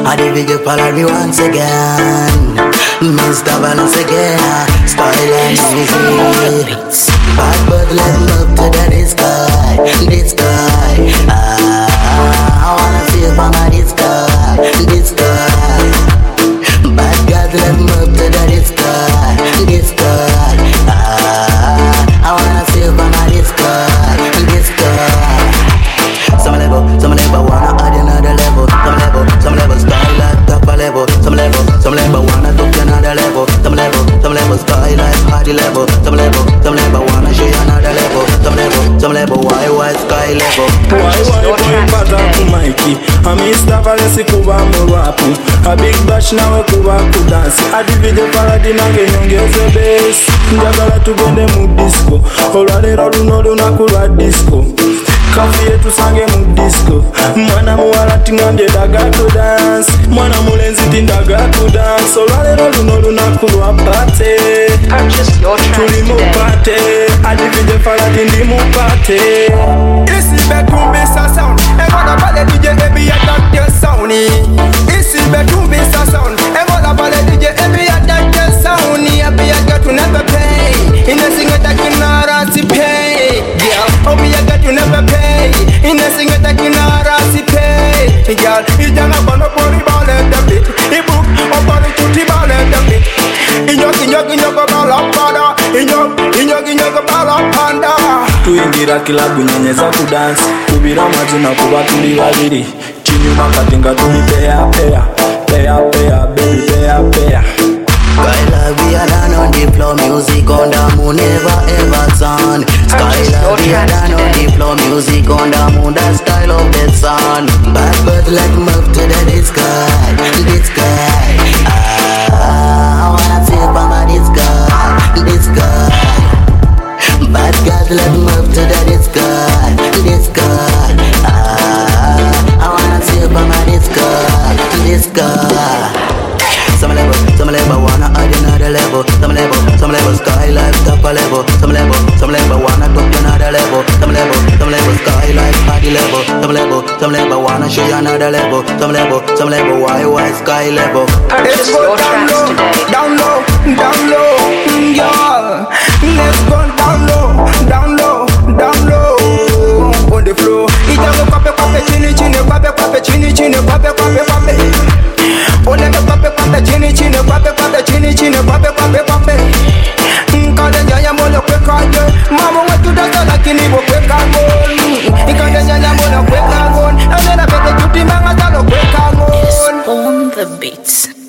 I the video follow me once again. Mr. Balance again. Style and easy. Bad but let love to the sky. This sky. I wanna feel for my this sky. This sky. Bad God let love to the sky. This sky. I wanna feel for my this sky. This sky. Some level wanna add another level. Some level skyline top a level. Some level wanna go to another level. Some level skyline party level. Some level wanna show you another level. Some level why sky level. Why pata kumaiki Amista valesi kuba mwapu A big bash nawe kuba kudansi Adi video paradi nange nyongeze bass Njagala tugende mu disco Olwalero luno lunaku disco Kafi yetu sange mu disco Mwana muwala tingambye daga ku dance Mwana mulenzi tindaga ku dance Olwalero luno lunaku party Tuli mu party Adi video paradi ndi mu party Isi bedroom bass a sound Emola pale DJ Ebi attack your sound Isi bedroom bass a sound Emola pale DJ Ebi attack your sound Ebi a got to never pay In a single takinara si pay Girl, Obi a got to never pay In a single takinara si pay Girl, ijana kono pori bale debit Ibook, opari tuti bale debit Inyok bala pada Inyok bala panda Tuingira kilabu nyenyeza kudansi Kubira majina kuba tuli babiri Chinyuma katinga tuli pea baby pea Skylar, we are done on the floor, music on the moon, never ever turn. Skylar, we are done on the floor, music on the moon, the style of the sun. Bad but like move to the sky, this sky. I wanna feel for my this sky. Bad God, let move to the sky, this sky. I wanna feel for my this sky. Some level wanna add another level. Some level skyline top a level. Some level wanna go to another level. Some level skyline party level. Some level wanna show you another level. Some level why sky level. Let's go down low, yeah. Let's go down low, on the floor. Ita go pape, chini, pape. Ole me pape, chini, pape. Nkade nyaya mono kwekaje. Mama wetu dada lakini bo kwekagon. Nkade nyaya mono kwekagon. Nana pete juti manga talo kwekagon. On the beats.